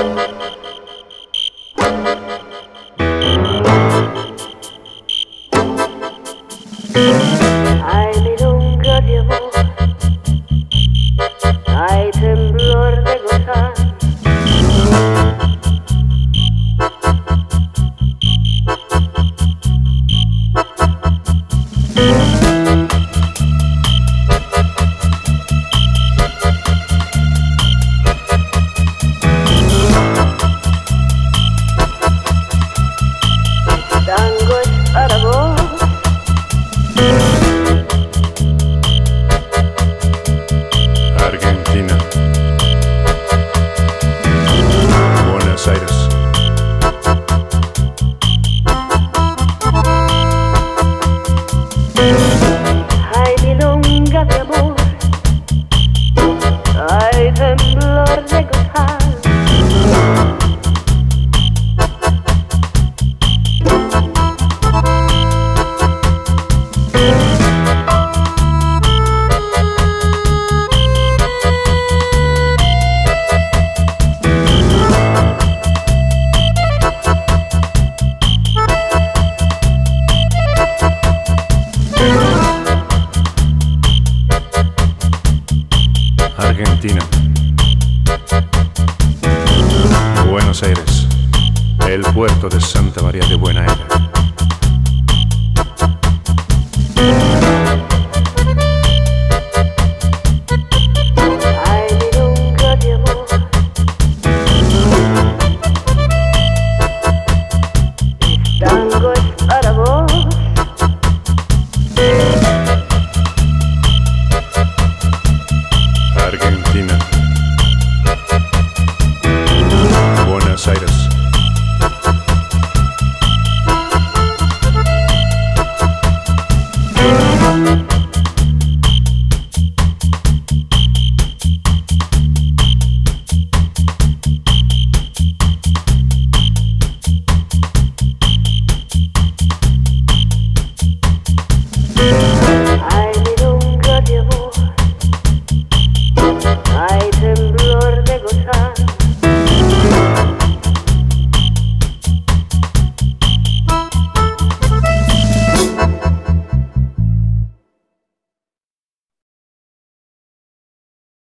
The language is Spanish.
Hay milonga de amor, hay temblor de gozar. Tango es para vos. Argentina, Buenos Aires. Hay milonga de amor, hay temblor de gozar. Argentina, Buenos Aires, el puerto de Santa María de Buena Era.